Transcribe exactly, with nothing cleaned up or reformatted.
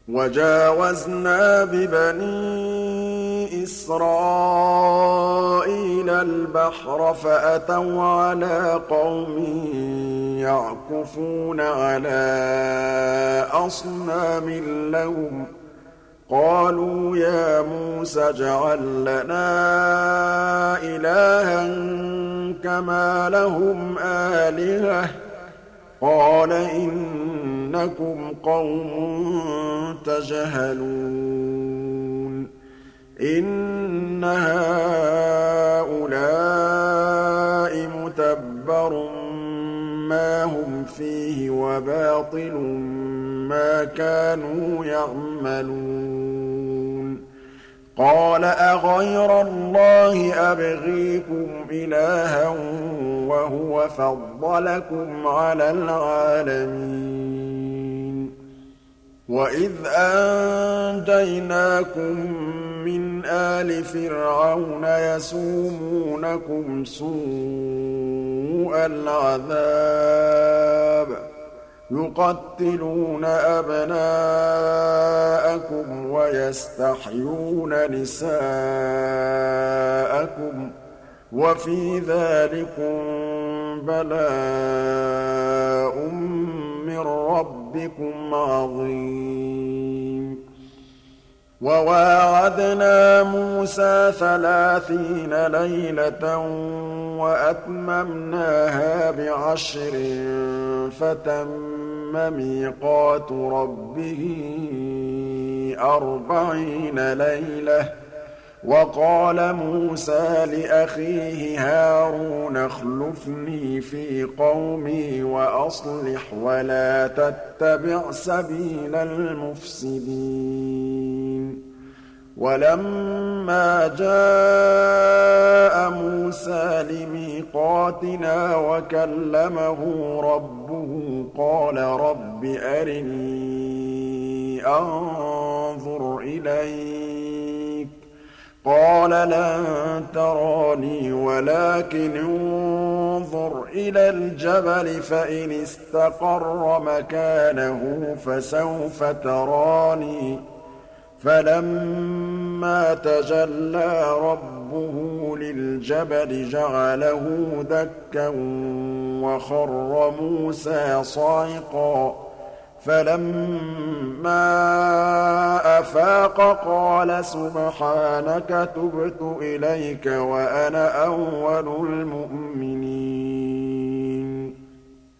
وَجَاوَزْنَا بِبَنِي إِسْرَائِيلَ الْبَحْرَ فَأَتَوْا عَلَىٰ قَوْمٍ يَعْكُفُونَ عَلَىٰ أَصْنَامٍ لَّهُمْ ۚ قَالُوا يَا مُوسَى اجْعَل لَّنَا إِلَٰهًا كَمَا لَهُمْ آلِهَةٌ ۚ قَالَ إِنَّكُمْ قَوْمٌ تَجْهَلُونَ إِنَّ هَٰؤُلَاءِ مُتَبَّرٌ مَّا هُمْ فِيهِ وَبَاطِلٌ مَّا كَانُوا يَعْمَلُونَ قَالَ أَغَيْرَ اللَّهِ أَبْغِيكُمْ إِلَٰهًا وَهُوَ فَضَّلَكُمْ عَلَى الْعَالَمِينَ وَإِذْ أَنجَيْنَاكُم مِّنْ آلِ فِرْعَوْنَ يَسُومُونَكُمْ سُوءَ الْعَذَابِ يُقَتِّلُونَ أَبْنَاءَكُمْ وَيَسْتَحْيُونَ نِسَاءَكُمْ ۚ وَفِي ذَٰلِكُم بَلَاءٌ مِّن رَّبِّكُمْ عَظِيمٌ وَوَاعَدْنَا مُوسَىٰ ثَلَاثِينَ لَيْلَةً وَأَتْمَمْنَاهَا بِعَشْرٍ فَتَمَّ مِيقَاتُ رَبِّهِ أَرْبَعِينَ لَيْلَةً ۚ وَقَالَ مُوسَىٰ لِأَخِيهِ هَارُونَ اخْلُفْنِي فِي قَوْمِي وَأَصْلِحْ وَلَا تَتَّبِعْ سَبِيلَ الْمُفْسِدِينَ وَلَمَّا جَاءَ مُوسَىٰ لِمِيقَاتِنَا وَكَلَّمَهُ رَبُّهُ قَالَ رَبِّ أَرِنِي أَنظُرْ إِلَيْكَ ۚ قَالَ لَن تَرَانِي وَلَٰكِنِ انظُرْ إِلَى الْجَبَلِ فَإِنِ اسْتَقَرَّ مَكَانَهُ فَسَوْفَ تَرَانِي ۚ فَلَمَّا تَجَلَّىٰ رَبُّهُ لِلْجَبَلِ جَعَلَهُ دَكًّا وَخَرَّ مُوسَىٰ صَعِقًا ۚ فَلَمَّا أَفَاقَ قَالَ سُبْحَانَكَ تُبْتُ إِلَيْكَ وَأَنَا أَوَّلُ الْمُؤْمِنِينَ